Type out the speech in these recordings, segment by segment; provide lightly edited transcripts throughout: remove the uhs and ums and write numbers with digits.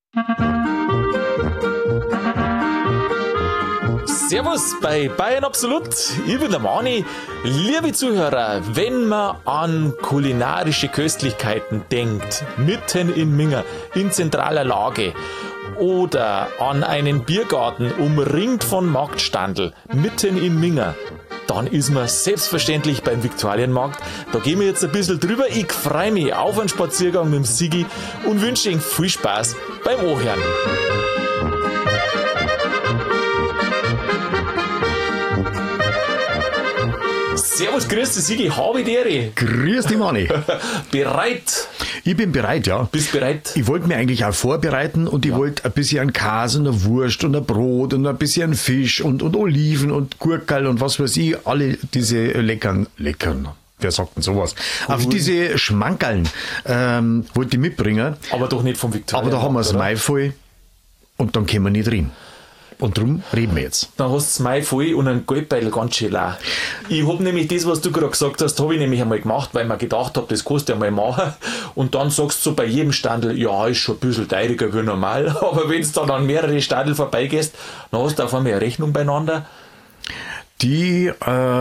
Servus bei Bayern Absolut, ich bin der Mani. Liebe Zuhörer, wenn man an kulinarische Köstlichkeiten denkt, mitten in Minga, in zentraler Lage, oder an einen Biergarten umringt von Marktstandl, mitten in Minga, dann ist man selbstverständlich beim Viktualienmarkt. Da gehen wir jetzt ein bisschen drüber. Ich freue mich auf einen Spaziergang mit dem Sigi und wünsche Ihnen viel Spaß beim Anhören. Servus, grüß dich, Sigi, habe die Ehre. Grüß dich, Mani. Bereit? Ich bin bereit, ja. Bist bereit? Ich wollte mir eigentlich auch vorbereiten und ich wollte ein bisschen einen Käse und eine Wurst und ein Brot und ein bisschen Fisch und Oliven und Gurkel und was weiß ich, alle diese leckern, wer sagt denn sowas? Auf diese Schmankerln wollte ich mitbringen. Aber doch nicht vom Viktualienmarkt. Aber da haben wir das Mai voll und dann können wir nicht rein. Und darum reden wir jetzt. Dann hast du das Mai voll und einen Geldbeutel ganz schön leer. Ich hab nämlich das, was du gerade gesagt hast, habe ich nämlich einmal gemacht, weil ich mir gedacht habe, das kannst du einmal machen. Und dann sagst du so bei jedem Standel, ja, ist schon ein bisschen teurer wie normal. Aber wenn du dann an mehrere Standel vorbeigehst, dann hast du auf einmal eine Rechnung beieinander. Die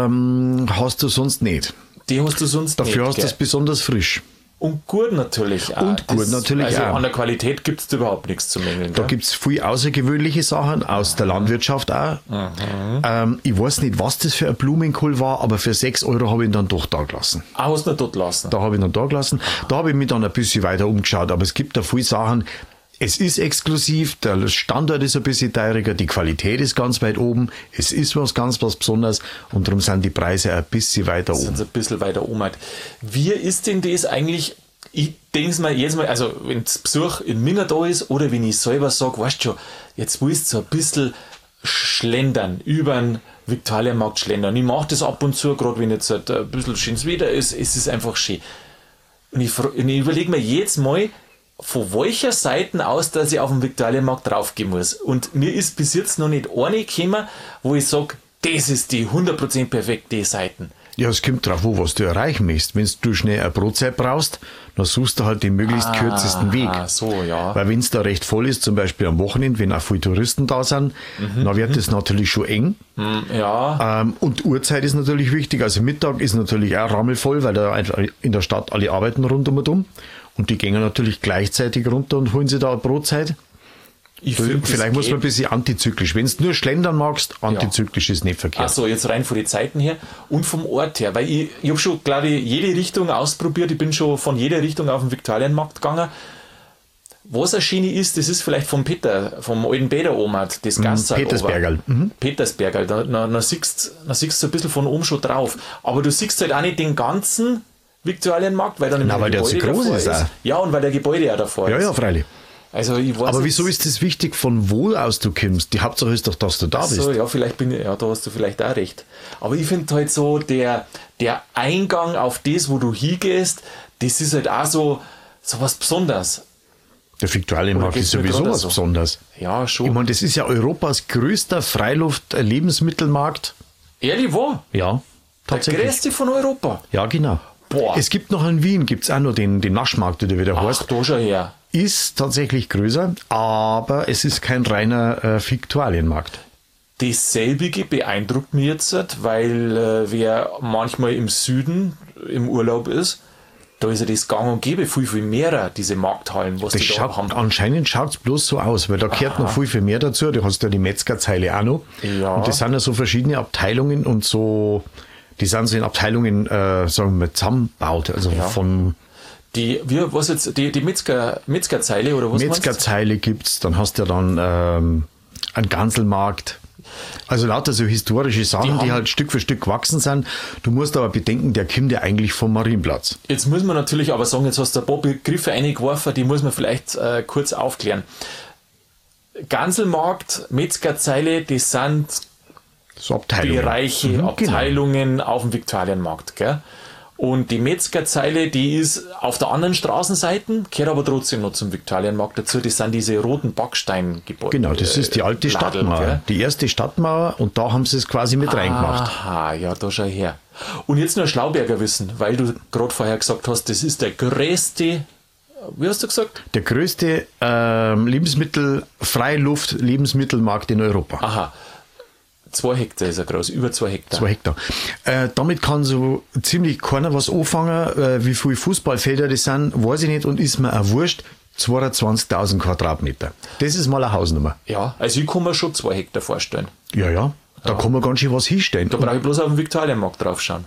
hast du sonst nicht. Die hast du sonst Dafür nicht. hast du es besonders frisch. Und gut natürlich auch. Also an der Qualität gibt es überhaupt nichts zu mängeln. Da gibt es viel außergewöhnliche Sachen, aus der Landwirtschaft auch. Ich weiß nicht, was das für ein Blumenkohl war, aber für 6 Euro habe ich ihn dann doch da gelassen. Ah, hast du ihn dort gelassen? Da habe ich ihn dann da gelassen. Da habe ich mich dann ein bisschen weiter umgeschaut, aber es gibt da viele Sachen. Es ist exklusiv, der Standort ist ein bisschen teurer, die Qualität ist ganz weit oben, es ist was Besonderes und darum sind die Preise ein bisschen weiter oben. Sind ein bisschen weiter oben. Wie ist denn das eigentlich? Ich denke es mir jedes Mal, also wenn das Besuch in Minga da ist oder wenn ich selber sage, weißt du schon, jetzt willst du so ein bisschen schlendern, über den Viktualienmarkt schlendern. Ich mache das ab und zu, gerade wenn jetzt halt ein bisschen schönes Wetter ist, es ist einfach schön. Und ich überlege mir jedes Mal, von welcher Seite aus, dass ich auf den Viktualienmarkt draufgehen muss. Und mir ist bis jetzt noch nicht eine gekommen, wo ich sage, das ist die 100% perfekte Seite. Ja, es kommt drauf an, was du erreichen möchtest. Wenn du schnell eine Brotzeit brauchst, dann suchst du halt den möglichst kürzesten Weg. So, ja. Weil wenn es da recht voll ist, zum Beispiel am Wochenende, wenn auch viele Touristen da sind, dann wird es natürlich schon eng. Ja. Und Uhrzeit ist natürlich wichtig. Also Mittag ist natürlich auch rammelvoll, weil da in der Stadt alle arbeiten rund um und um. Und die gehen natürlich gleichzeitig runter und holen sich da eine Brotzeit. Vielleicht muss man ein bisschen antizyklisch. Wenn du nur schlendern magst, antizyklisch ist nicht verkehrt. Achso, jetzt rein von den Zeiten her und vom Ort her. Weil ich habe schon, glaube ich, jede Richtung ausprobiert. Ich bin schon von jeder Richtung auf den Viktualienmarkt gegangen. Was eine Schiene ist, das ist vielleicht vom alten Peter-Omat, das Gassal. Petersbergerl. Petersbergerl. Da siehst du ein bisschen von oben schon drauf. Aber du siehst halt auch nicht den ganzen Viktualienmarkt, weil dann weil der zu groß ist. Ja, und weil der Gebäude ja davor ist. Ja, freilich. Also ich weiß aber wieso ist das wichtig, von wo aus du kommst? Die Hauptsache ist doch, dass du da bist. So, ja, da hast du vielleicht auch recht. Aber ich finde halt so, der Eingang auf das, wo du hingehst, das ist halt auch so was Besonderes. Der Viktualienmarkt ist sowieso was Besonderes. Ja, schon. Ich meine, das ist ja Europas größter Freiluft-Lebensmittelmarkt. Ehrlich wahr? Ja, tatsächlich. Der größte von Europa. Ja, genau. Boah. Es gibt noch in Wien, gibt es auch noch den Naschmarkt, der wieder heißt. Ach, da schon her. Ist tatsächlich größer, aber es ist kein reiner Viktualienmarkt. Dasselbige beeindruckt mich jetzt, weil wer manchmal im Süden im Urlaub ist, da ist ja das gang und gäbe viel, viel mehr, diese Markthallen, was die da haben. Anscheinend schaut es bloß so aus, weil da gehört noch viel, viel mehr dazu. Du hast ja die Metzgerzeile auch noch. Ja. Und das sind ja so verschiedene Abteilungen und so, die sind so in Abteilungen, sagen wir, zusammengebaut. Also von... Die Metzgerzeile oder was? Metzgerzeile gibt's, dann hast du ja dann einen Ganselmarkt. Also lauter so historische Sachen, die halt Stück für Stück gewachsen sind. Du musst aber bedenken, der kommt ja eigentlich vom Marienplatz. Jetzt muss man natürlich aber sagen, jetzt hast du ein paar Begriffe eingeworfen, die muss man vielleicht kurz aufklären. Ganselmarkt, Metzgerzeile, das sind so Abteilungen. Bereiche, Abteilungen auf dem Viktualienmarkt, gell? Und die Metzgerzeile, die ist auf der anderen Straßenseite, gehört aber trotzdem noch zum Viktualienmarkt dazu. Das sind diese roten Backsteingebäude. Genau, das ist die alte Stadtmauer. Gell? Die erste Stadtmauer und da haben sie es quasi mit reingemacht. Aha, ja, da schau her. Und jetzt nur Schlauberger Wissen, weil du gerade vorher gesagt hast, das ist der größte wie hast du gesagt? Der größte Freiluft-Lebensmittelmarkt in Europa. Aha. 2 Hektar ist er groß, über 2 Hektar. 2 Hektar. Damit kann so ziemlich keiner was anfangen. Wie viele Fußballfelder das sind, weiß ich nicht und ist mir auch wurscht. 22.000 Quadratmeter. Das ist mal eine Hausnummer. Ja, also ich kann mir schon 2 Hektar vorstellen. Ja. Da kann man ganz schön was hinstellen. Da brauche ich bloß auf den Viktualienmarkt draufschauen.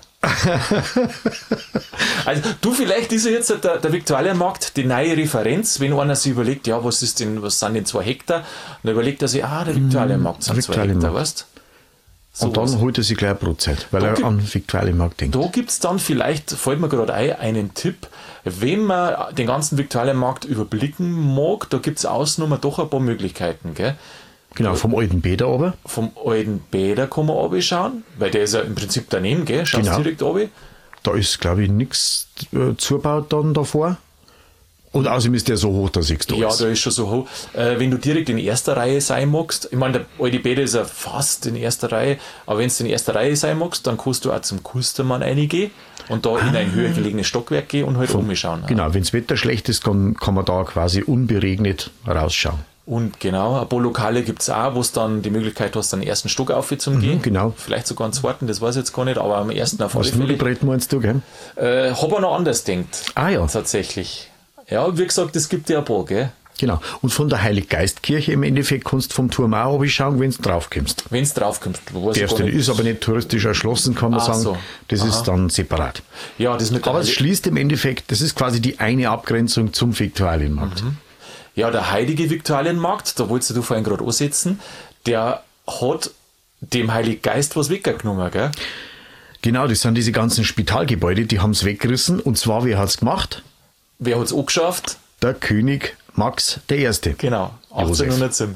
Also du, vielleicht ist ja jetzt der Viktualienmarkt die neue Referenz, wenn einer sich überlegt, ja, was sind denn 2 Hektar? Und dann überlegt er sich, der Viktualienmarkt sind 2 Hektar, weißt du? So und dann holt er sich gleich Brotzeit, weil er an den Viktualienmarkt denkt. Da gibt es dann vielleicht, fällt mir gerade ein, einen Tipp, wenn man den ganzen Viktualienmarkt überblicken mag, da gibt es außen doch ein paar Möglichkeiten, gell? Genau, vom alten Bäder aber. Vom alten Bäder kann man runterschauen, weil der ist ja im Prinzip daneben, gell? Schaust direkt runter. Da ist, glaube ich, nichts zugebaut dann davor. Und außerdem ist der so hoch, dass ich da Ja, da ist schon so hoch. Wenn du direkt in erster Reihe sein magst, ich meine, der alte Bäder ist ja fast in erster Reihe, aber wenn du in erster Reihe sein magst, dann kannst du auch zum Kustermann reingehen und da in ein höher gelegenes Stockwerk gehen und halt umschauen. Genau, wenn das Wetter schlecht ist, kann man da quasi unberegnet rausschauen. Und genau, ein paar Lokale gibt es auch, wo du dann die Möglichkeit hast, den ersten Stock aufzugehen. Genau. Vielleicht sogar einen zweiten, das weiß ich jetzt gar nicht, aber am ersten auf alle Fälle. Was Nudelbrett meinst du, gell? Hab ich noch anders gedacht. Ja. Tatsächlich. Ja, wie gesagt, es gibt ja ein paar, gell? Genau. Und von der Heiliggeistkirche im Endeffekt kannst du vom Turm auch schauen, wenn du draufkommst. Wenn du draufkommst. Ist aber nicht touristisch erschlossen, kann man sagen. So. Das ist dann separat. Ja, das mit aber es schließt im Endeffekt, das ist quasi die eine Abgrenzung zum Viktualienmarkt. Ja, der heilige Viktualienmarkt, da wolltest du vorhin gerade ansetzen, der hat dem Heiligen Geist was weggenommen, gell? Genau, das sind diese ganzen Spitalgebäude, die haben es weggerissen. Und zwar, wer hat es gemacht? Wer hat es angeschafft? Der König Max I. Genau, 1807.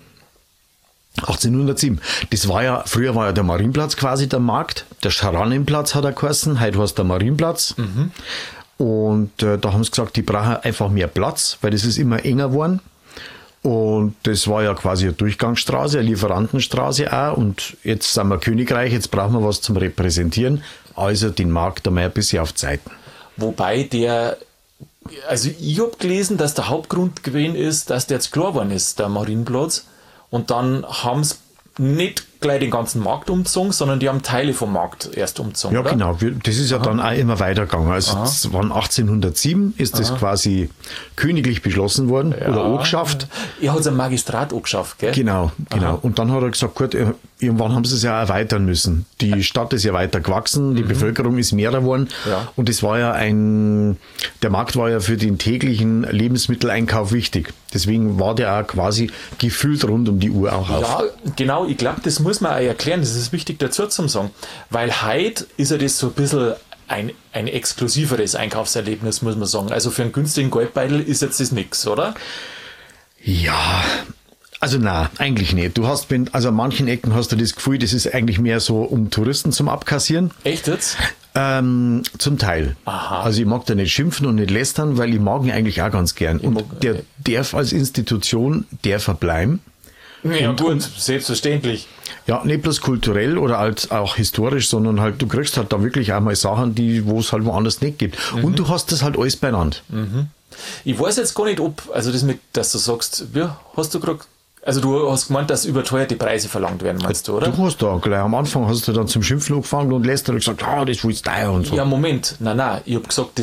1807. Früher war ja der Marienplatz quasi der Markt. Der Scharannenplatz hat er geheißen, heute heißt der Marienplatz. Und da haben sie gesagt, die brauchen einfach mehr Platz, weil das ist immer enger geworden. Und das war ja quasi eine Durchgangsstraße, eine Lieferantenstraße auch. Und jetzt sind wir Königreich, jetzt brauchen wir was zum Repräsentieren. Also den Markt einmal ein bisschen auf Zeiten. Wobei also ich habe gelesen, dass der Hauptgrund gewesen ist, dass der jetzt klar geworden ist, der Marienplatz. Und dann haben sie nicht gleich den ganzen Markt umgezogen, sondern die haben Teile vom Markt erst umgezogen. Ja, oder? Genau. Das ist ja dann auch immer weitergegangen. Also es war 1807 ist das quasi königlich beschlossen worden oder angeschafft. Er hat es ein Magistrat angeschafft, gell? Genau. Und dann hat er gesagt, gut, irgendwann haben sie es ja erweitern müssen. Die Stadt ist ja weiter gewachsen, die Bevölkerung ist mehr geworden. Ja. Und es war ja der Markt war ja für den täglichen Lebensmitteleinkauf wichtig. Deswegen war der auch quasi gefühlt rund um die Uhr auch auf. Ja, genau. Ich glaube, das muss man auch erklären. Das ist wichtig dazu zu sagen. Weil heute ist ja das so ein bisschen ein exklusiveres Einkaufserlebnis, muss man sagen. Also für einen günstigen Goldbeutel ist jetzt das nichts, oder? Ja, also nein, eigentlich nicht. Du hast, an manchen Ecken hast du das Gefühl, das ist eigentlich mehr so, um Touristen zum Abkassieren. Echt jetzt? Zum Teil. Aha. Also ich mag da nicht schimpfen und nicht lästern, weil ich mag ihn eigentlich auch ganz gern. Und der darf als Institution verbleiben. Ja gut, selbstverständlich. Ja, nicht bloß kulturell oder halt auch historisch, sondern halt, du kriegst halt da wirklich auch mal Sachen, wo es halt woanders nicht gibt. Und du hast das halt alles beieinander. Ich weiß jetzt gar nicht, also das mit, dass du sagst, wie hast du gerade, also du hast gemeint, dass überteuerte Preise verlangt werden, meinst du, oder? Du hast da gleich am Anfang hast du dann zum Schimpfen angefangen und lässt dann gesagt, das ist teuer und so. Ja, Moment, nein, ich habe gesagt,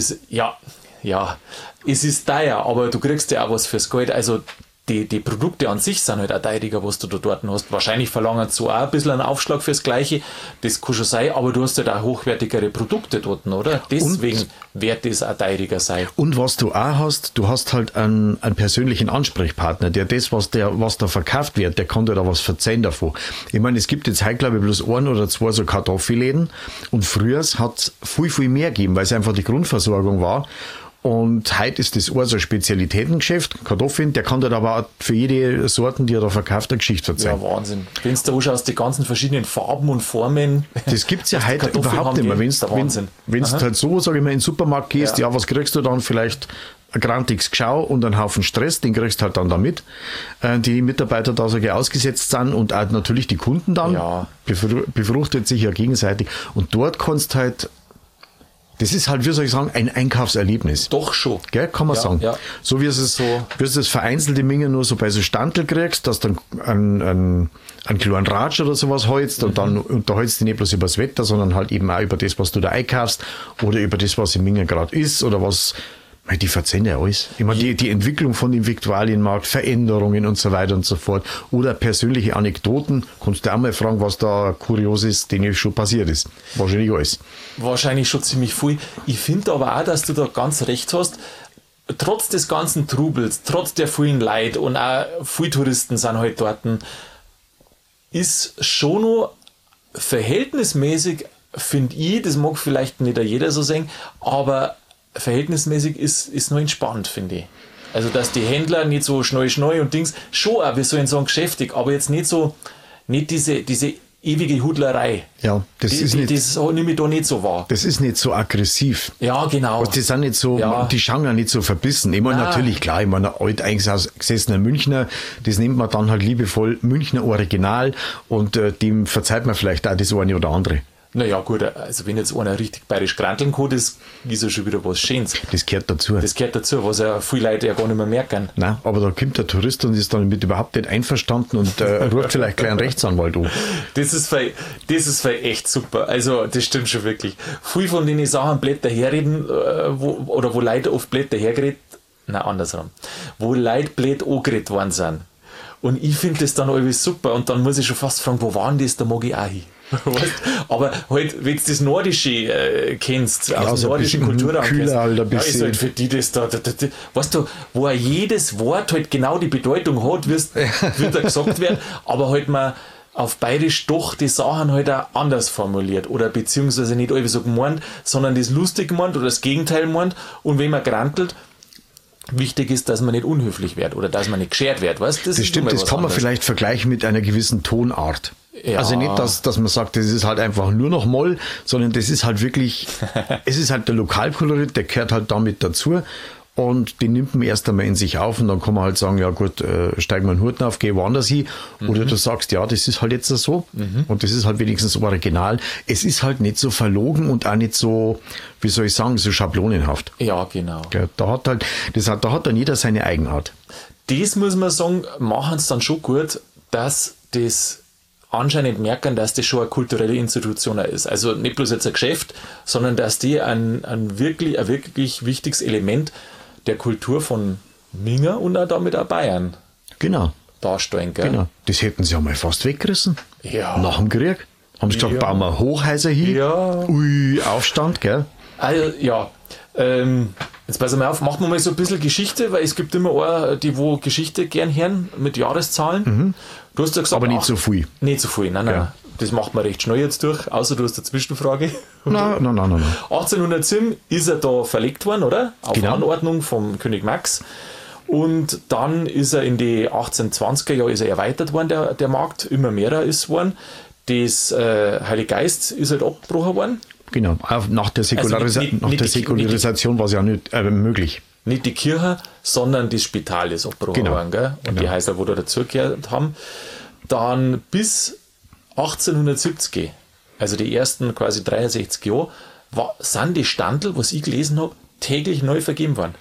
es ist teuer, aber du kriegst ja auch was fürs Geld, also die Produkte an sich sind halt auch teurer, was du da dort hast. Wahrscheinlich verlangen sie auch ein bisschen einen Aufschlag fürs Gleiche, das kann schon sein, aber du hast halt auch hochwertigere Produkte dort, oder? Deswegen wird das auch teurer sein. Und was du auch hast, du hast halt einen persönlichen Ansprechpartner, der das, was da verkauft wird, der kann dir da was verzeihen davon. Ich meine, es gibt jetzt heute, glaube ich, bloß 1 oder 2 so Kartoffelläden und früher hat es viel, viel mehr gegeben, weil es einfach die Grundversorgung war. Und heute ist das auch so ein Spezialitätengeschäft, Kartoffeln, der kann dir aber auch für jede Sorten, die er da verkauft, eine Geschichte erzählen. Ja, Wahnsinn. Wenn du da anschaust, die ganzen verschiedenen Farben und Formen. Das gibt es ja heute überhaupt nicht mehr. Wenn du halt so, sage ich mal, in den Supermarkt gehst, was kriegst du dann? Vielleicht ein grantiges Geschau und einen Haufen Stress, den kriegst du halt dann damit. Die Mitarbeiter da so ausgesetzt sind und auch natürlich die Kunden dann. Ja. Befruchtet sich ja gegenseitig. Und dort kannst du halt Das ist halt, wie soll ich sagen, ein Einkaufserlebnis. Doch schon. Gell, kann man sagen. Ja. So wie es das vereinzelte Menge nur so bei so Standel kriegst, dass du einen kleinen Ratsch oder sowas holst und dann unterhältst du nicht bloß über das Wetter, sondern halt eben auch über das, was du da einkaufst oder über das, was im Menge gerade ist oder was. Die verzeihen ja alles. Ich meine, die Entwicklung von dem Viktualienmarkt, Veränderungen und so weiter und so fort oder persönliche Anekdoten, kannst du auch mal fragen, was da kurios ist, denen schon passiert ist. Wahrscheinlich alles. Wahrscheinlich schon ziemlich viel. Ich finde aber auch, dass du da ganz recht hast. Trotz des ganzen Trubels, trotz der vielen Leute und auch viele Touristen sind halt dort, ist schon noch verhältnismäßig, finde ich, das mag vielleicht nicht jeder so sehen, aber verhältnismäßig ist noch entspannt, finde ich. Also, dass die Händler nicht so schnell und Dings, schon auch, wie soll ich sagen, geschäftig, aber jetzt nicht diese ewige Hudlerei. Ja, das nehme ich da nicht so wahr. Das ist nicht so aggressiv. Ja, genau. Die sind nicht so, die schauen ja nicht so verbissen. Ich meine, natürlich, klar, ich meine, alt eingesessener Münchner, das nennt man dann halt liebevoll Münchner Original und dem verzeiht man vielleicht auch das eine oder andere. Naja, gut, also wenn jetzt einer richtig bayerisch granteln kann, das ist ja schon wieder was Schönes. Das gehört dazu. Das gehört dazu, was ja viele Leute ja gar nicht mehr merken. Nein, aber da kommt der Tourist und ist dann mit überhaupt nicht einverstanden und ruft vielleicht gleich einen Rechtsanwalt an. Das ist echt super. Also, das stimmt schon wirklich. Viele von den Sachen Blätter herreden, wo Leute oft Blätter hergeredet, wo Leute Blätter angeredet worden sind. Und ich finde das dann alles super und dann muss ich schon fast fragen, wo waren das, da mag ich auch hin. Aber halt, wenn du das Nordische kennst, ja, aus dem nordischen Kulturraum kennst, halt ist halt für die das da, weißt du, wo jedes Wort halt genau die Bedeutung hat, wird da gesagt werden, aber halt mal auf Bayerisch doch die Sachen halt auch anders formuliert oder beziehungsweise nicht alle so gemeint, sondern das lustig gemeint oder das Gegenteil meint und wenn man grantelt, wichtig ist, dass man nicht unhöflich wird oder dass man nicht geschert wird. Weißt? Das stimmt, das kann man vielleicht vergleichen mit einer gewissen Tonart. Ja. Also nicht, dass man sagt, das ist halt einfach nur noch Moll, sondern das ist halt wirklich, es ist halt der Lokalkolorit, der gehört halt damit dazu und den nimmt man erst einmal in sich auf und dann kann man halt sagen, ja gut, steig mal einen Hut auf, geh woanders hin. Oder du sagst, ja, das ist halt jetzt so und das ist halt wenigstens original. Es ist halt nicht so verlogen und auch nicht so, wie soll ich sagen, so schablonenhaft. Ja, genau. Da hat dann jeder seine Eigenart. Das muss man sagen, machen es dann schon gut, dass das anscheinend merken, dass das schon eine kulturelle Institution ist. Also nicht bloß jetzt ein Geschäft, sondern dass die ein wirklich wichtiges Element der Kultur von Minga und auch damit auch Bayern darstellen. Gell? Genau. Das hätten sie ja mal fast weggerissen. Ja. Nach dem Krieg. Haben sie gesagt, bauen wir Hochhäuser hin. Ja. Ui, Aufstand, gell? Also, ja. Jetzt pass mal auf, machen wir mal so ein bisschen Geschichte, weil es gibt immer eine, die wo Geschichte gern hören mit Jahreszahlen. Du hast ja gesagt, aber nicht so viel. Nicht so viel, nein. Das macht man recht schnell jetzt durch, außer du hast eine Zwischenfrage. Nein. 1807 ist er da verlegt worden, oder? Auf Anordnung vom König Max. Und dann ist er in die 1820er Jahre ist er erweitert worden, der Markt, immer mehr ist worden. Das Heilige Geist ist halt abgebrochen worden. Genau, nach der Säkularisation war es ja nicht möglich. Nicht die Kirche, sondern das Spital ist abgebrochen worden, gell? Und die Häuser, wo da dazugehört haben. Dann bis 1870, also die ersten quasi 63 Jahre, sind die Standel, was ich gelesen habe, täglich neu vergeben worden.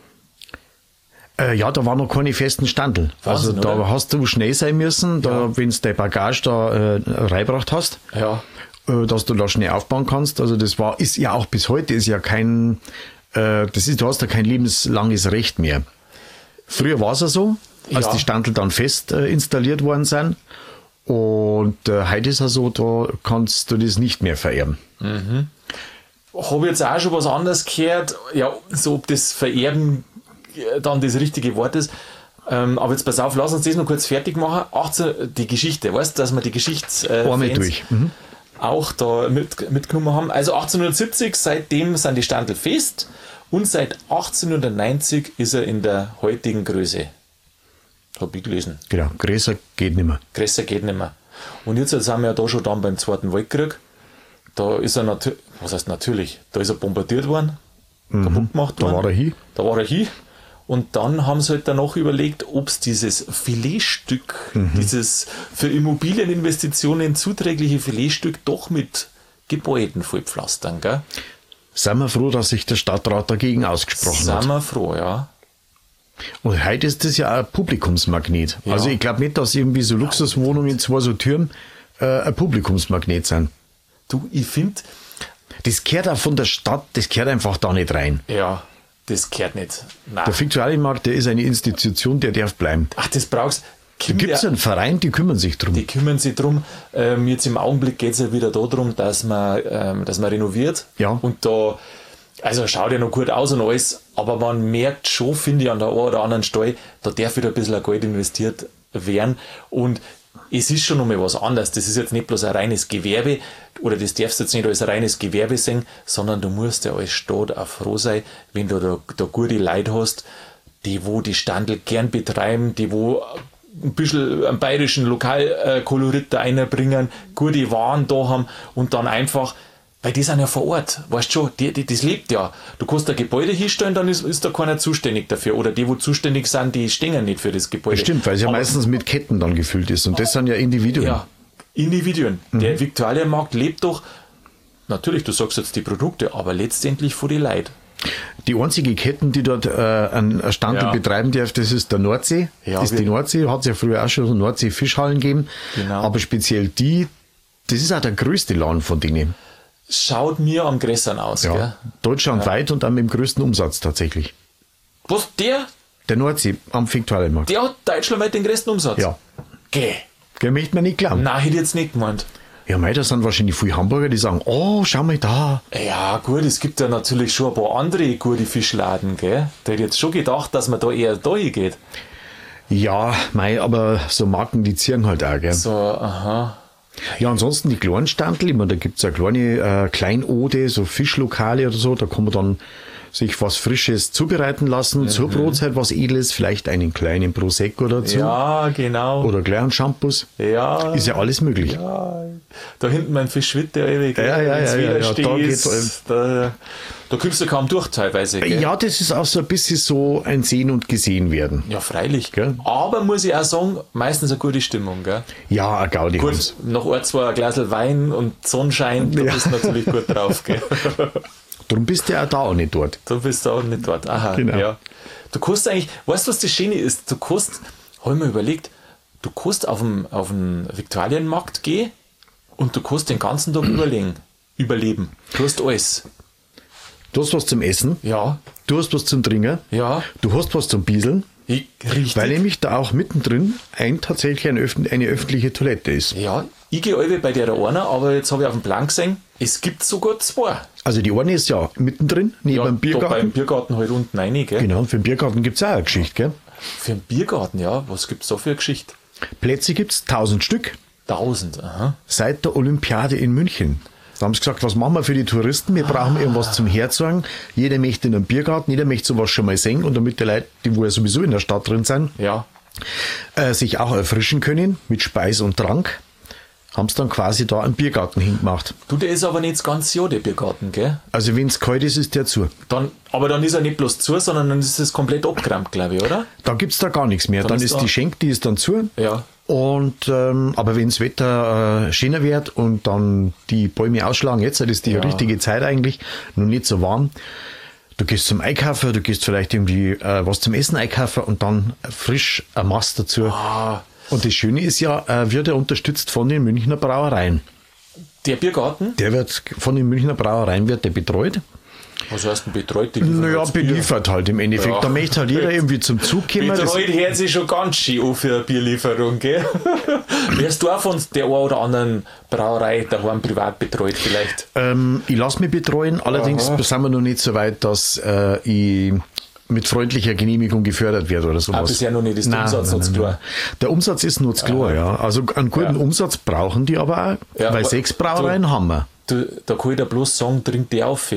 Ja, da waren noch keine festen Standel. Wahnsinn, also da oder? hast du schnell sein müssen, wenn du deine Bagage da reingebracht hast, dass du da schnell aufbauen kannst. Also ist ja auch bis heute ist ja kein, du hast ja kein lebenslanges Recht mehr. Früher war es ja so, als die Standel dann fest installiert worden sind. Und heute ist ja so, da kannst du das nicht mehr vererben. Habe jetzt auch schon was anderes gehört, ja, so ob das Vererben dann das richtige Wort ist. Aber jetzt pass auf, lass uns das noch kurz fertig machen. Die Geschichte, weißt du, dass wir die Geschichte durch. Auch da mitgenommen haben. Also 1870, seitdem sind die Standel fest und seit 1890 ist er in der heutigen Größe. Habe ich gelesen. Genau, größer geht nicht mehr. Größer geht nicht mehr. Und jetzt sind wir ja da schon dann beim Zweiten Weltkrieg. Da ist er natürlich, da ist er bombardiert worden, kaputt gemacht worden. Da war er hin. Und dann haben sie halt danach überlegt, ob es dieses Filetstück, dieses für Immobilieninvestitionen zuträgliche Filetstück doch mit Gebäuden vollpflastern, gell? Sind wir froh, dass sich der Stadtrat dagegen ausgesprochen hat. Sind wir froh, ja. Und heute ist das ja auch ein Publikumsmagnet. Ja. Also ich glaube nicht, dass irgendwie so Luxuswohnungen, zwei so Türmen, ein Publikumsmagnet sind. Du, ich finde... Das gehört auch von der Stadt, das gehört einfach da nicht rein. Ja, das gehört nicht. Nein. Der Viktualienmarkt, der ist eine Institution, der darf bleiben. Ach, das brauchst da gibt es einen Verein, die kümmern sich drum. Die kümmern sich drum. Jetzt im Augenblick geht es ja wieder darum, dass man renoviert. Ja. Und da, also schaut ja noch gut aus und alles, aber man merkt schon, finde ich, an der einen oder anderen Stelle, da darf wieder ein bisschen Geld investiert werden. Und es ist schon nochmal was anderes. Das ist jetzt nicht bloß ein reines Gewerbe, oder das darfst du jetzt nicht als ein reines Gewerbe sehen, sondern du musst ja als Stadt auch froh sein, wenn du da gute Leute hast, die wo die Standel gern betreiben, die wo ein bisschen einen bayerischen Lokalkolorit da einbringen, gute Waren da haben und dann einfach, weil die sind ja vor Ort, weißt du schon, das lebt ja. Du kannst ein Gebäude hinstellen, dann ist da keiner zuständig dafür. Oder die, wo zuständig sind, die stehen nicht für das Gebäude. Stimmt, weil es ja meistens mit Ketten dann gefüllt ist. Und das sind ja Individuen. Ja, Individuen. Der Viktualienmarkt lebt doch, natürlich, du sagst jetzt die Produkte, aber letztendlich von den Leuten. Die einzige Ketten, die dort einen Standort betreiben darf, das ist der Nordsee. Ja, das ist die Nordsee, hat es ja früher auch schon so Nordsee-Fischhallen gegeben. Genau. Aber speziell das ist auch der größte Laden von denen. Schaut mir am größten aus, Ja. gell? Deutschlandweit und dann mit dem größten Umsatz tatsächlich. Was, Der Nordsee am Viktualienmarkt. der hat deutschlandweit den größten Umsatz? Ja. Geh. Der möchte man nicht glauben. Nein, hätte ich jetzt nicht gemeint. Ja, mei, da sind wahrscheinlich viele Hamburger, die sagen, oh, schau mal da. Ja, gut, es gibt ja natürlich schon ein paar andere gute Fischladen, gell? Da hätte ich jetzt schon gedacht, dass man da eher da hingeht. Ja, mei, aber so Marken, die ziehen halt auch, gell. So, aha. Ja, ansonsten die kleinen Standel, ich meine, da gibt es eine kleine Kleinode, so Fischlokale oder so, da kann man dann sich was Frisches zubereiten lassen, zur Brotzeit was Edles, vielleicht einen kleinen Prosecco dazu. Ja, genau. Oder kleinen Shampoos. Ja. Ist ja alles möglich. Ja. Da hinten mein Fischwitt, der ewig. Ja, Da geht's da kommst du kaum durch teilweise. Gell? Ja, das ist auch so ein bisschen so ein Sehen und Gesehen werden. Ja, freilich. Gell? Aber muss ich auch sagen, meistens eine gute Stimmung. Gell? Ja, ein Gaudi. Gut, noch ein, zwei Glas Wein und Sonnenschein, da bist du natürlich gut drauf. Gell? Darum bist du ja auch da auch nicht dort. Du bist da auch nicht dort. Aha, Genau. ja. Du kannst eigentlich, weißt du, was das Schöne ist? Du kannst, habe ich mir überlegt, du kannst auf den Viktualienmarkt gehen und du kannst den ganzen Tag überleben. Du hast alles. Du hast was zum Essen, Ja, du hast was zum Trinken, ja. du hast was zum Bieseln, Richtig. weil nämlich da auch mittendrin tatsächlich eine öffentliche Toilette ist. Ja, ich gehe alle bei der einer, aber jetzt habe ich auf dem Plan gesehen, es gibt sogar zwei. Also die eine ist ja mittendrin, neben Ja, dem da Biergarten. beim Biergarten halt unten rein, gell? Genau, und für den Biergarten gibt es auch eine Geschichte. Gell? Für einen Biergarten, ja. Was gibt es da für eine Geschichte? Plätze gibt es 1000 Stück 1000, aha. seit der Olympiade in München. Da haben sie gesagt, was machen wir für die Touristen? Wir brauchen irgendwas zum Herzogen. Jeder möchte in einem Biergarten, jeder möchte sowas schon mal sehen. Und damit die Leute, die wo ja sowieso in der Stadt drin sind, Ja. sich auch erfrischen können mit Speis und Trank, haben sie dann quasi da einen Biergarten hingemacht. Du, der ist aber nicht das ganze Jahr, der Biergarten, gell? Also wenn es kalt ist, ist der zu. Aber dann ist er nicht bloß zu, sondern dann ist es komplett abgerammt, glaube ich, oder? Da gibt es da gar nichts mehr. Dann ist da- die Schenk, die ist dann zu. Ja. Und aber wenn das Wetter schöner wird und dann die Bäume ausschlagen, jetzt ist die richtige Zeit eigentlich, noch nicht so warm. Du gehst zum Einkaufen, du gehst vielleicht irgendwie was zum Essen einkaufen und dann frisch ein Mast dazu. Und das Schöne ist ja, wird er unterstützt von den Münchner Brauereien. Der Biergarten? Der wird von den Münchner Brauereien wird der betreut. Was heißt denn betreut? Die Naja, beliefert halt im Endeffekt. Ja. Da möchte halt jeder irgendwie zum Zug kommen. Das- Betreut hört sich schon ganz schön an für eine Bierlieferung, gell? Wärst du auch von der einen oder anderen Brauerei daheim privat betreut vielleicht? Ich lasse mich betreuen, allerdings sind wir noch nicht so weit, dass ich mit freundlicher Genehmigung gefördert wird oder sowas. bisher noch nicht, ist der Umsatz noch zu klar. Der Umsatz ist noch zu klar, ja. Also einen guten Umsatz brauchen die aber auch, Ja, weil aber 6 Brauereien haben wir. Da kann ich dir bloß sagen, trink die auf.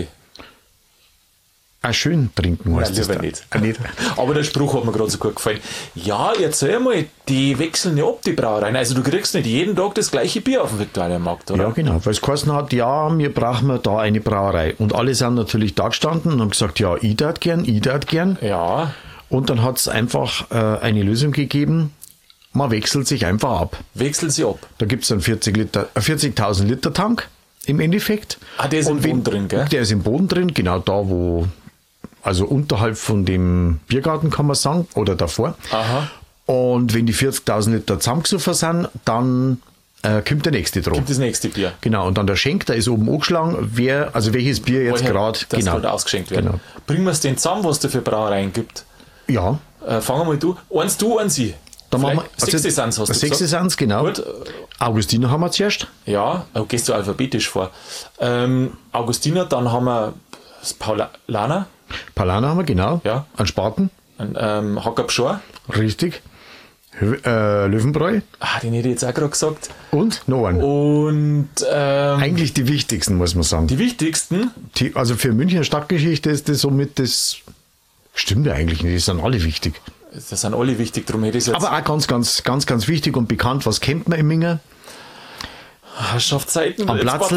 Auch schön trinken heißt das lieber da. nicht. Nicht. Aber der Spruch hat mir gerade so gut gefallen. Ja, erzähl mal, die wechseln ja ab, die Brauereien. Also du kriegst nicht jeden Tag das gleiche Bier auf dem Viktualienmarkt, oder? Ja, genau. Weil es geheißen hat, ja, wir brauchen da eine Brauerei. Und alle sind natürlich da gestanden und haben gesagt, ja, ich darf gern. Ja, Und dann hat es einfach eine Lösung gegeben, man wechselt sich einfach ab. wechseln sie ab. Da gibt es einen 40.000 Liter Tank im Endeffekt. Ah, der ist im Boden drin, gell? Der ist im Boden drin, genau da, wo, also unterhalb von dem Biergarten kann man sagen, oder davor. Aha. Und wenn die 40.000 Liter zusammengesoffen sind, dann kommt der nächste dran. Kommt das nächste Bier. Genau, und dann der Schenk, der ist oben angeschlagen, welches Bier jetzt gerade ausgeschenkt wird. Genau. Bringen wir es denn zusammen, was es für Brauereien gibt? Ja. Fangen wir mal du, eins ich. Da machen wir Sechste Sans hast du Sechste Sans, genau. Gut. Augustiner haben wir zuerst. Ja, gehst du alphabetisch vor. Augustiner, dann haben wir das Paulaner. Paulaner haben wir, genau. Ja. Ein Spaten. Ein Hackerpschor. Richtig. Löwenbräu. Den hätte ich jetzt auch gerade gesagt. Und noch einen. Und eigentlich die wichtigsten, muss man sagen. die wichtigsten. Also für Münchner Stadtgeschichte ist das somit das. Stimmt ja eigentlich nicht, die sind alle wichtig. Das sind alle wichtig, darum hätte ich es jetzt. Aber auch ganz wichtig und bekannt, was kennt man in Mingen? Herrschaftszeiten. Am Platzl.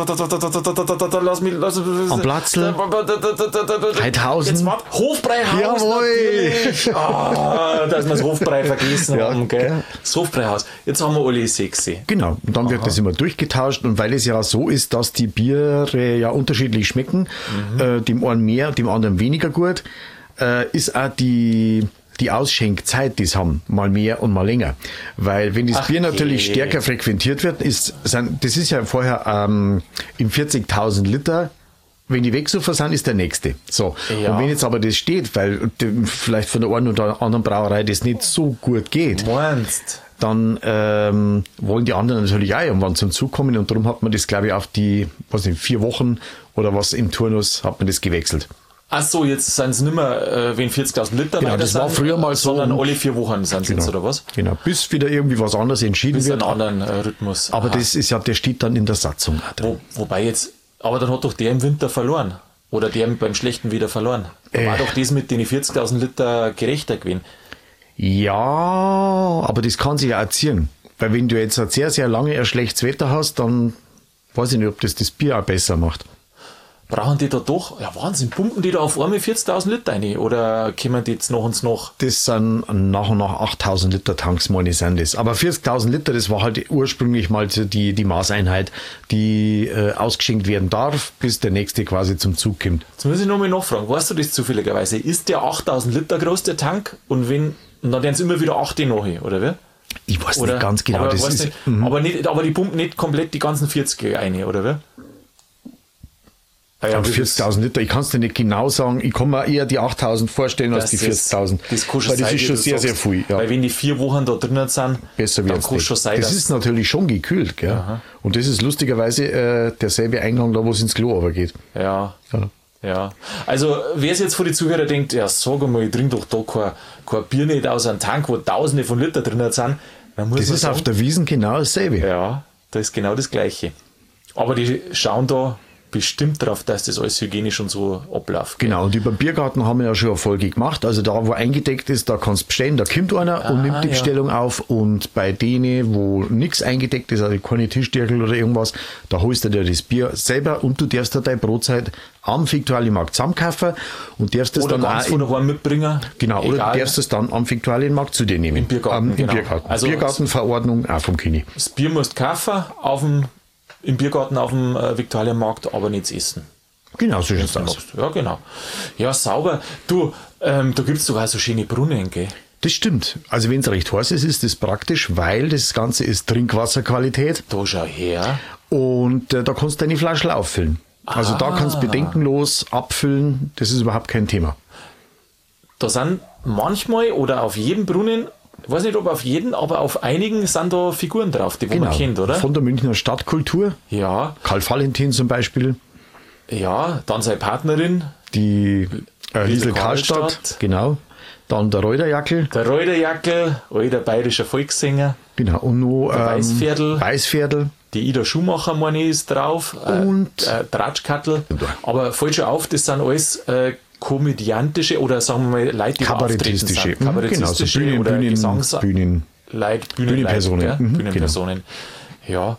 Lass mich. Am Platzl. Heidhausen. Hofbräuhaus. Jawohl. Natürlich. Dass wir das Hofbrei vergessen Ja, haben. Gell? gell. Das Hofbräuhaus. Jetzt haben wir alle 6. Genau, und dann wird das immer durchgetauscht und weil es ja so ist, dass die Biere ja unterschiedlich schmecken, dem einen mehr, dem anderen weniger gut, ist auch die Ausschenkzeit, die es haben, mal mehr und mal länger. Weil wenn das Bier natürlich stärker frequentiert wird, das ist ja vorher in 40.000 Liter, wenn die wegsuffen sind, ist der nächste. So. Ja. Und wenn jetzt aber das steht, weil vielleicht von der einen oder anderen Brauerei das nicht so gut geht, Meinst? dann wollen die anderen natürlich auch irgendwann zum Zug kommen und darum hat man das, glaube ich, auf die 4 Wochen oder was im Turnus hat man das gewechselt. Ach so, jetzt sind es nicht mehr, wenn 40.000 Liter Genau, das war früher mal so. sondern alle 4 Wochen sind es Genau. jetzt, oder was? Genau, bis wieder irgendwie was anderes entschieden Bis wird. einen anderen Rhythmus. Aber Aha. das ist ja, der steht dann in der Satzung auch drin. Wobei jetzt, aber dann hat doch der im Winter verloren. Oder der beim Schlechten wieder verloren. Da war doch das mit den 40.000 Liter gerechter gewesen. Ja, aber das kann sich ja erziehen. Weil wenn du jetzt ein sehr, sehr lange ein schlechtes Wetter hast, dann weiß ich nicht, ob das Bier auch besser macht. Brauchen die da doch, ja Wahnsinn, pumpen die da auf einmal 40.000 Liter rein? Oder kommen die jetzt nach uns noch? Das sind nach und nach 8.000 Liter Tanks, meine ich, sind das. Aber 40.000 Liter, das war halt ursprünglich mal die Maßeinheit, die ausgeschenkt werden darf, bis der nächste quasi zum Zug kommt. Jetzt muss ich nochmal nachfragen, weißt du das zufälligerweise? Ist der 8.000 Liter groß, der Tank? Und dann werden es immer wieder 8 nach, oder wie? Ich weiß nicht ganz genau. Aber, Das ist, nicht, aber die pumpen nicht komplett die ganzen 40 rein, oder wie? Ja, 40.000 Liter, ich kann es dir nicht genau sagen. Ich kann mir eher die 8.000 vorstellen als die 40.000. Weil das ist schon sehr, sehr viel. Ja. Weil wenn die 4 Wochen da drinnen sind, besser dann wird's kann es schon sein, das ist natürlich schon gekühlt. Gell? Und das ist lustigerweise derselbe Eingang, da wo es ins Klo aber geht. Ja. Also, wer es jetzt vor die Zuhörer denkt, ja, sag einmal, ich trinke doch da kein Bier nicht aus einem Tank, wo Tausende von Liter drinnen sind, dann muss das man ist sagen, auf der Wiesn genau dasselbe. Ja, da ist genau das Gleiche. Aber die schauen da bestimmt darauf, dass das alles hygienisch und so abläuft. Genau, und über den Biergarten haben wir ja schon eine Folge gemacht. Also da, wo eingedeckt ist, da kannst du bestellen, da kommt einer und nimmt die Bestellung auf. Und bei denen, wo nichts eingedeckt ist, also keine Tischdeckel oder irgendwas, da holst du dir das Bier selber und du darfst dir deine Brotzeit am Viktualienmarkt zusammenkaufen und darfst das Oder dann ganz auch von daheim mitbringen. Genau, oder Egal. du darfst es dann am Viktualienmarkt zu dir nehmen. Im Biergarten, Im genau. Biergarten. Also Biergartenverordnung auch vom Kini. Das Bier musst du kaufen im Biergarten auf dem Viktualienmarkt, aber nichts essen. Genau, so schaut's aus. Ja, genau. Ja, sauber. Du, da gibt es doch auch so schöne Brunnen, gell? Das stimmt. Also wenn es recht heiß ist, ist das praktisch, weil das Ganze ist Trinkwasserqualität Da schau her. und da kannst du deine Flasche auffüllen. Also da kannst du bedenkenlos abfüllen, das ist überhaupt kein Thema. Da sind manchmal oder auf jedem Brunnen, ich weiß nicht ob auf jeden, aber auf einigen sind da Figuren drauf, die man kennt, oder? Von der Münchner Stadtkultur. Ja, Karl Valentin zum Beispiel, ja, dann seine Partnerin, die Liesel Karlstadt. Karlstadt, genau. Dann der Reuterjackel, der Reuterjackel, alter bayerischer Volkssänger, genau. Und noch Weißviertel. Die Ida Schumacher, meine ich, ist drauf. Und Tratschkattel. Aber fällt schon auf, das sind alles komödiantische oder sagen wir mal Leute, die kabarettistische, Kabarettistische genau, so Bühnen, oder Bühnenpersonen. Bühnenpersonen. Mhm, Bühnenpersonen. Ja.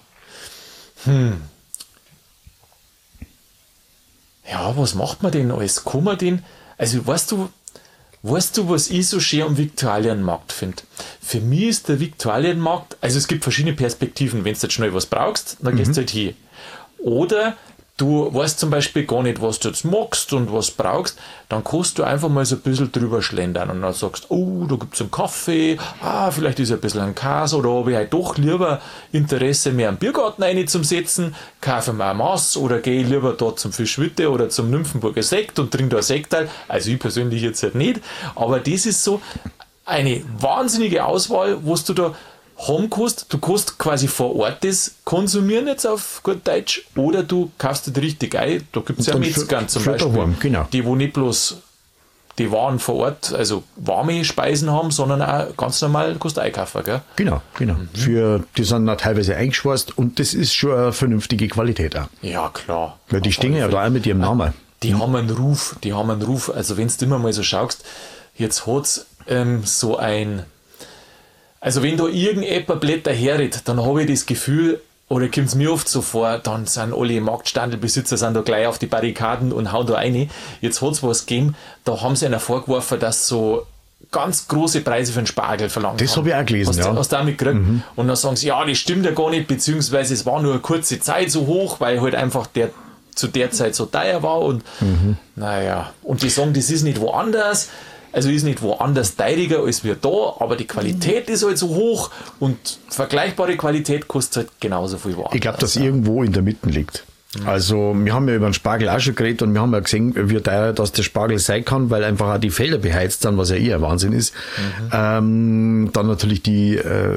Ja, was macht man denn alles? Kann man den, also weißt du, was ich so schön am Viktualienmarkt finde? Für mich ist der Viktualienmarkt, also es gibt verschiedene Perspektiven. Wenn du jetzt schnell was brauchst, dann gehst du halt hin. Oder du weißt zum Beispiel gar nicht, was du jetzt magst und was brauchst, dann kannst du einfach mal so ein bisschen drüber schlendern und dann sagst, oh, da gibt es einen Kaffee, vielleicht ist ein bisschen ein Käse oder habe ich halt doch lieber Interesse, mehr am Biergarten rein zum Setzen, kaufe mir ein Maß oder gehe lieber dort zum Fischwitte oder zum Nymphenburger Sekt und trinke da ein Sektal. Also ich persönlich jetzt halt nicht, aber das ist so eine wahnsinnige Auswahl, was du da haben kannst. Du kannst quasi vor Ort das konsumieren, jetzt auf gut Deutsch, oder du kaufst das richtig ein. Da gibt es ja Metzger zum Beispiel, daheim, genau. die wo nicht bloß die Waren vor Ort, also warme Speisen haben, sondern auch ganz normal kannst du einkaufen, gell? Genau. Die sind auch teilweise eingeschweißt und das ist schon eine vernünftige Qualität auch. Ja, klar. Weil die stehen ja da auch mit ihrem Namen. Die haben einen Ruf. Also wenn du immer mal so schaust, jetzt hat es so ein... Also wenn da irgendjemand Blätter herritt, dann habe ich das Gefühl, oder kommt es mir oft so vor, dann sind alle Marktstandelbesitzer sind da gleich auf die Barrikaden und hauen da rein. Jetzt hat es was gegeben, da haben sie einer vorgeworfen, dass so ganz große Preise für den Spargel verlangt haben. Das habe ich auch gelesen, Hast du auch mitgekriegt? Und dann sagen sie, ja, das stimmt ja gar nicht, beziehungsweise es war nur eine kurze Zeit so hoch, weil halt einfach zu der Zeit so teuer war und naja, und die sagen, das ist nicht woanders. Also ist nicht woanders teuriger als wir da, aber die Qualität ist halt so hoch und vergleichbare Qualität kostet halt genauso viel woanders. Ich glaube, dass irgendwo in der Mitte liegt. Also wir haben ja über den Spargel auch schon geredet und wir haben ja gesehen, wie teuer das der Spargel sein kann, weil einfach auch die Felder beheizt sind, was ja eher Wahnsinn ist. Dann natürlich die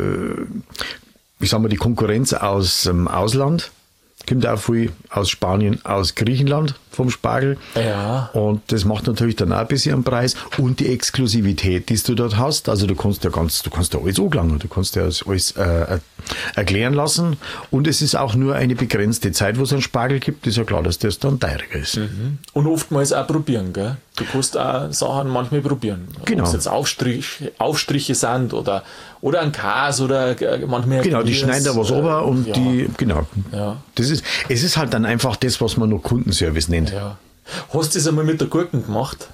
Konkurrenz aus dem Ausland. Kommt auch viel aus Spanien, aus Griechenland vom Spargel. Ja. Und das macht natürlich dann auch ein bisschen einen Preis. Und die Exklusivität, die du dort hast. Also du kannst ja alles angelangen. Du kannst ja alles erklären lassen. Und es ist auch nur eine begrenzte Zeit, wo es einen Spargel gibt. Ist ja klar, dass das dann teurer ist. Und oftmals auch probieren, gell? Du kannst auch Sachen manchmal probieren. Genau. Ob es jetzt Aufstriche sind oder ein Käse oder manchmal... Genau, die schneiden da was runter und genau. Ja. Es ist halt dann einfach das, was man noch Kundenservice nennt. Ja. Hast du das einmal mit der Gurken gemacht?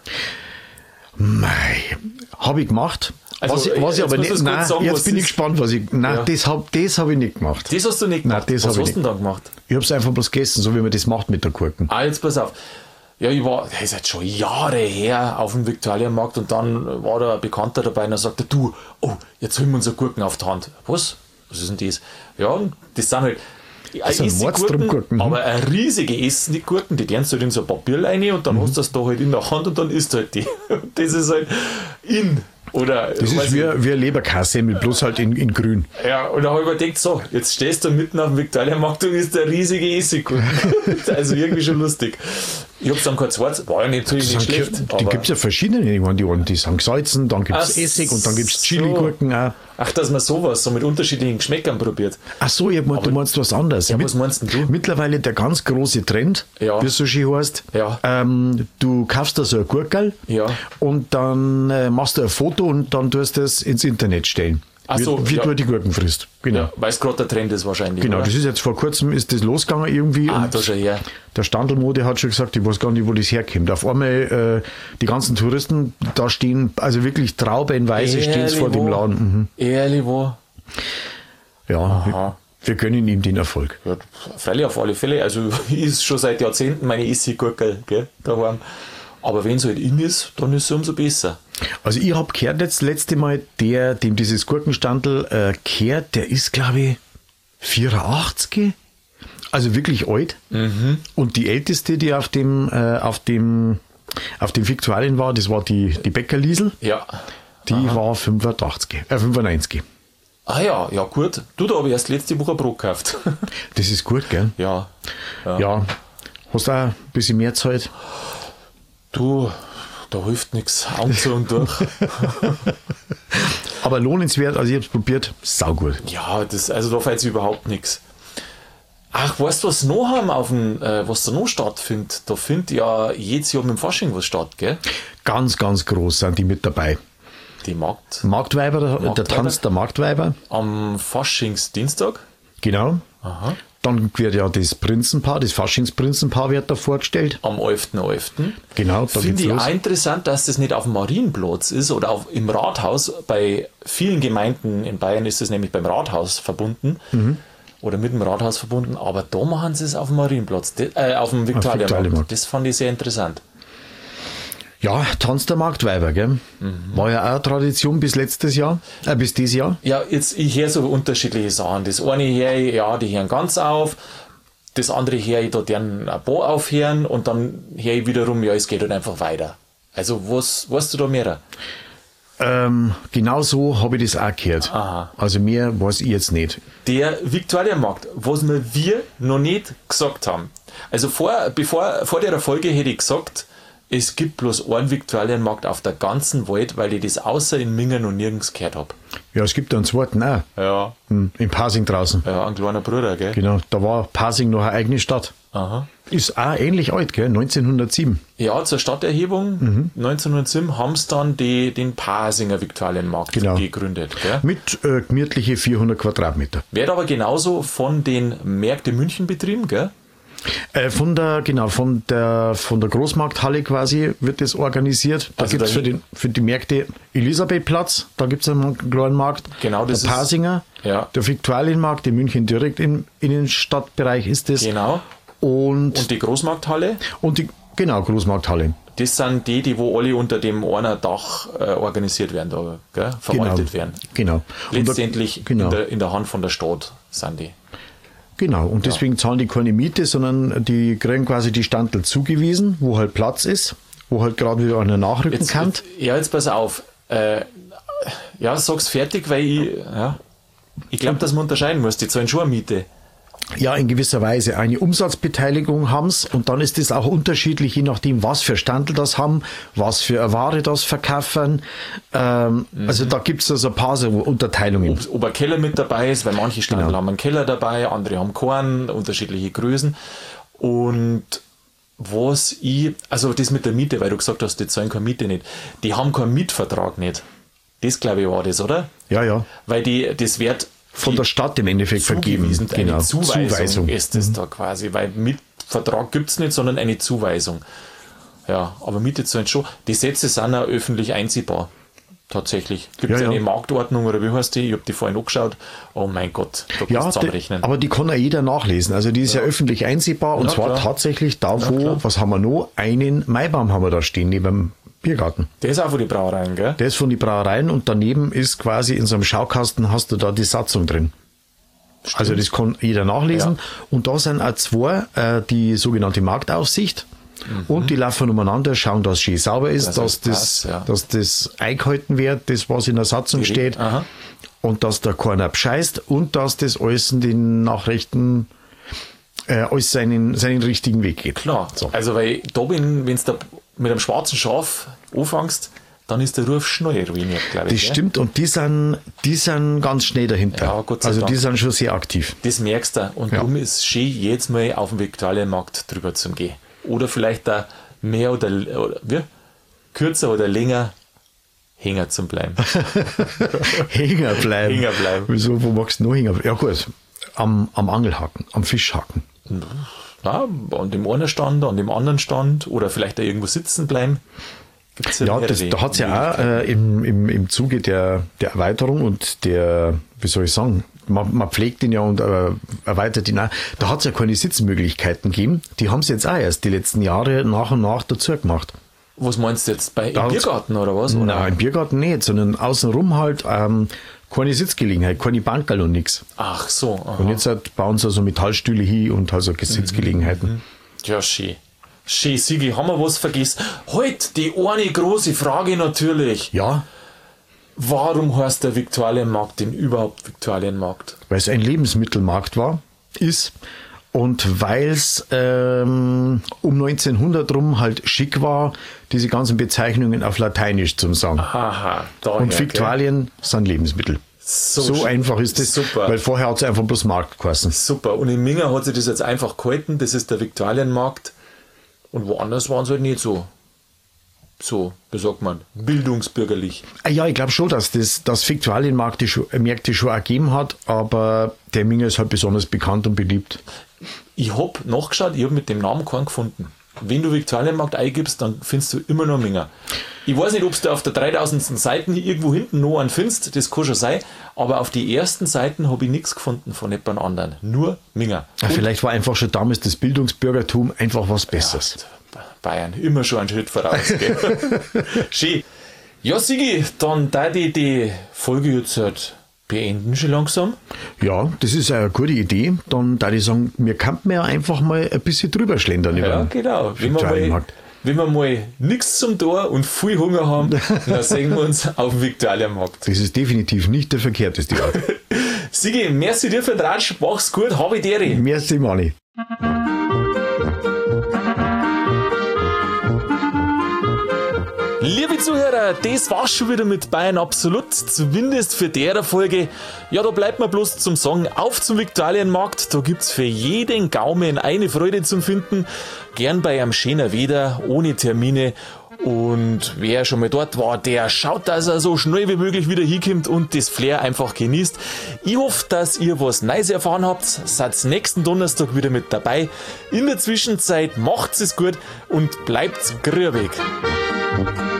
Mei, habe ich gemacht. Also, was ich aber nicht. Nein, sagen, jetzt bin ich gespannt, was ich. Nein, Ja. das hab ich nicht gemacht. Das hast du nicht gemacht? Nein, das was hab ich hast du denn da gemacht? Ich habe es einfach bloß gegessen, so wie man das macht mit der Gurken. Jetzt pass auf. Ja, das ist jetzt schon Jahre her auf dem Viktualienmarkt und dann war da ein Bekannter dabei und er sagte, du, jetzt holen wir uns Gurken auf die Hand. Was ist denn das? Ja, und das sind halt Mordstromgurken, aber eine riesige Gurken, die gehen halt in so ein Papier rein und dann hast du das da halt in der Hand und dann isst halt die. Das ist halt Oder, das ist wie ein Leberkassemmel, bloß halt in grün. Ja, und da habe ich mir gedacht, so, jetzt stehst du mitten auf dem Viktualienmarkt und isst eine riesige Essiggurken. Also irgendwie schon lustig. Ich habe dann kein zweites, war ja natürlich nicht schlecht. Die gibt es ja verschiedene. Die sind gesalzen, dann gibt es Essig und dann gibt es Chili-Gurken auch. Ach, dass man sowas so mit unterschiedlichen Geschmäckern probiert. Ach so, du meinst was anderes. Ja, was meinst denn du? Mittlerweile der ganz große Trend, wie es so schön heißt. Ja. Du kaufst da so ein Gurkel und dann machst du ein Foto und dann tust du es ins Internet stellen. Ach so, wie du die Gurken frisst. Genau. Ja, weil es gerade der Trend ist wahrscheinlich. Genau, oder? das ist jetzt vor kurzem ist das losgegangen irgendwie. Da schon her. Der Standelmode hat schon gesagt, ich weiß gar nicht, wo das herkommt. Auf einmal die ganzen Touristen, da stehen, also wirklich traubenweise stehen vor dem Laden. Ehrlich wo? Ja, Aha. wir gönnen ihm den Erfolg. Ja, freilich auf alle Fälle. Also ich ist schon seit Jahrzehnten meine Essiggurkel daheim. Aber wenn es halt in ist, dann ist es umso besser. Also ich habe gehört jetzt das letzte Mal, dem dieses Gurkenstandel gehört, der ist glaube ich 84, also wirklich alt. Und die älteste, die auf dem Viktualien war, das war die Bäckerliesel. Ja. Die war 95. Ah ja, gut. Du, da habe ich erst letzte Woche Brot gekauft. Das ist gut, gell? Ja. Hast du auch ein bisschen mehr Zeit? Du, da hilft nichts. Augen zu und durch. Aber lohnenswert, also ich habe es probiert, saugut. Ja, also da fällt überhaupt nichts. Ach, weißt du, was noch haben was da noch stattfindet? Da findet ja jedes Jahr mit dem Fasching was statt, gell? Ganz, ganz groß sind die mit dabei. Die Marktweiber, der Tanz der Marktweiber. Am Faschingsdienstag. Genau. Aha. Dann wird ja das Prinzenpaar, das Faschingsprinzenpaar wird da vorgestellt. Am 11.11. Genau, da Finde geht's ich los. auch interessant, dass das nicht auf dem Marienplatz ist oder im Rathaus. Bei vielen Gemeinden in Bayern ist das nämlich beim Rathaus verbunden. oder mit dem Rathaus verbunden, aber da machen sie es auf dem Marienplatz, auf dem Viktualienmarkt. Das fand ich sehr interessant. Ja, Tanz der Marktweiber, gell? War ja auch eine Tradition bis dieses Jahr. Ja, jetzt, ich höre so unterschiedliche Sachen. Das eine höre ich, ja, die hören ganz auf. Das andere höre ich, da deren ein paar aufhören. Und dann höre ich wiederum, ja, es geht halt einfach weiter. Also, was weißt du da mehr? Genau so habe ich das auch gehört. Aha. Also mehr weiß ich jetzt nicht. Der Viktualienmarkt, was wir noch nicht gesagt haben. Also vor der Folge hätte ich gesagt, es gibt bloß einen Viktualienmarkt auf der ganzen Welt, weil ich das außer in Mingen noch nirgends gehört habe. Ja, es gibt da einen zweiten auch. Ja. In Pasing draußen. Ja, ein kleiner Bruder, gell? Genau, da war Pasing noch eine eigene Stadt. Aha. Ist auch ähnlich alt, gell? 1907. Ja, zur Stadterhebung 1907 haben sie dann den Pasinger Viktualienmarkt gegründet. Gell? Mit gemütliche 400 Quadratmeter. Wird aber genauso von den Märkte München betrieben, gell? Von der Großmarkthalle quasi wird das organisiert. Da Also gibt es für die Märkte Elisabethplatz, da gibt es einen kleinen Markt. Genau, das der Pasinger, ja. Der Viktualienmarkt in München direkt im Innenstadtbereich ist das. Genau. Und die Großmarkthalle? Großmarkthalle. Das sind die wo alle unter dem einer Dach organisiert werden, da, gell? Verwaltet werden. Genau. Letztendlich in der Hand von der Stadt sind die. Genau, und deswegen zahlen die keine Miete, sondern die kriegen quasi die Standel zugewiesen, wo halt Platz ist, wo halt gerade wieder einer nachrücken kann. Jetzt pass auf. Sag's fertig, weil ich glaube, dass man unterscheiden muss. Die zahlen schon eine Miete. Ja, in gewisser Weise eine Umsatzbeteiligung haben's und dann ist es auch unterschiedlich, je nachdem, was für Standel das haben, was für eine Ware das verkaufen. Also da gibt's also ein paar so Unterteilungen. Ob ein Keller mit dabei ist, weil manche Standel haben einen Keller dabei, andere haben keinen, unterschiedliche Größen. Und also das mit der Miete, weil du gesagt hast, die zahlen keine Miete nicht. Die haben keinen Mietvertrag nicht. Das, glaube ich, war das, oder? Ja. Weil das wird von der Stadt im Endeffekt vergeben. Eine Zuweisung ist es da quasi, weil Mietvertrag gibt es nicht, sondern eine Zuweisung. Ja, aber Miete zahlen schon. Die Sätze sind auch öffentlich einsehbar. Tatsächlich. Gibt es eine Marktordnung oder wie heißt die? Ich habe die vorhin angeschaut. Oh mein Gott, da kannst du zusammenrechnen. Aber die kann ja jeder nachlesen. Also die ist ja öffentlich einsehbar und zwar tatsächlich da, was haben wir noch? Einen Maibaum haben wir da stehen, neben dem Biergarten. Der ist auch von den Brauereien, gell? Der ist von den Brauereien und daneben ist quasi in so einem Schaukasten hast du da die Satzung drin. Stimmt. Also das kann jeder nachlesen. Ja. Und da sind auch zwei, die sogenannte Marktaufsicht. Und die laufen umeinander, schauen, dass es schön sauber ist, dass das eingehalten wird, das was in der Satzung steht. Aha. Und dass da keiner bescheißt und dass das alles in den Nachrichten alles seinen richtigen Weg geht. Klar, so. Also weil da wenn du da mit einem schwarzen Schaf anfängst, dann ist der Ruf schnell ruiniert, glaube ich. Das stimmt und die sind ganz schnell dahinter. Ja, Gott sei Dank. Die sind schon sehr aktiv. Das merkst du und darum ist es schön, jetzt mal auf dem Viktualienmarkt drüber zu gehen. Oder vielleicht da mehr oder kürzer oder länger hängen zu bleiben. Hängen bleiben. Wieso, wo magst du noch hängen? Ja gut, am Angelhaken, am Fischhaken. Na, an dem einen Stand, an dem anderen Stand oder vielleicht da irgendwo sitzen bleiben. Gibt's da hat es ja auch im Zuge der Erweiterung und der, wie soll ich sagen, man pflegt ihn ja und erweitert ihn auch. Da hat es ja keine Sitzmöglichkeiten gegeben. Die haben es jetzt auch erst die letzten Jahre nach und nach dazu gemacht. Was meinst du jetzt? Im Biergarten oder was? Oder? Nein, im Biergarten nicht, sondern außenrum halt keine Sitzgelegenheit, keine Bankerl und nichts. Ach so. Aha. Und jetzt bauen sie also Metallstühle hin und also Sitzgelegenheiten. Ja, schön. Schön, Sigi, haben wir was vergessen? Halt, die eine große Frage natürlich. Ja. Warum heißt der Viktualienmarkt denn überhaupt Viktualienmarkt? Weil es ein Lebensmittelmarkt ist und weil es um 1900 rum halt schick war, diese ganzen Bezeichnungen auf Lateinisch zu sagen. Aha, und Viktualien sind Lebensmittel. So einfach ist das, super. Weil vorher hat es einfach bloß Markt geheißen. Super, und in Minga hat sich das jetzt einfach gehalten, das ist der Viktualienmarkt und woanders waren es halt nicht so, wie sagt man, bildungsbürgerlich. Ja, ich glaube schon, dass das Viktualienmärkte schon auch gegeben hat, aber der Minga ist halt besonders bekannt und beliebt. Ich habe nachgeschaut, ich habe mit dem Namen keinen gefunden. Wenn du Viktualienmarkt eingibst, dann findest du immer noch Minga. Ich weiß nicht, ob du auf der 3000. Seite irgendwo hinten noch einen findest, das kann schon sein, aber auf die ersten Seiten habe ich nichts gefunden von jemand anderen. Nur Minger. Ja, vielleicht war einfach schon damals das Bildungsbürgertum einfach was Besseres. Ja, Bayern, immer schon einen Schritt voraus. Gell? Schön. Ja, Sigi, dann da die Folge jetzt halt beenden schon langsam. Ja, das ist eine gute Idee. Dann da ich sagen, wir könnten ja einfach mal ein bisschen drüber schlendern. Ja, genau. Wenn wir mal nichts zum Tor und viel Hunger haben, dann sehen wir uns auf dem Viktualienmarkt. Das ist definitiv nicht der verkehrteste Ort. Sigi, merci dir für den Ratsch, mach's gut, habe ich dir. Merci, Mani. Liebe Zuhörer, das war's schon wieder mit Bayern Absolut, zumindest für der Folge. Ja, da bleibt mir bloß zum Sagen, auf zum Viktualienmarkt, da gibt's für jeden Gaumen eine Freude zum Finden. Gern bei einem schönen Wetter, ohne Termine. Und wer schon mal dort war, der schaut, dass er so schnell wie möglich wieder hinkommt und das Flair einfach genießt. Ich hoffe, dass ihr was Neues erfahren habt. Seid nächsten Donnerstag wieder mit dabei. In der Zwischenzeit macht's es gut und bleibt grübig.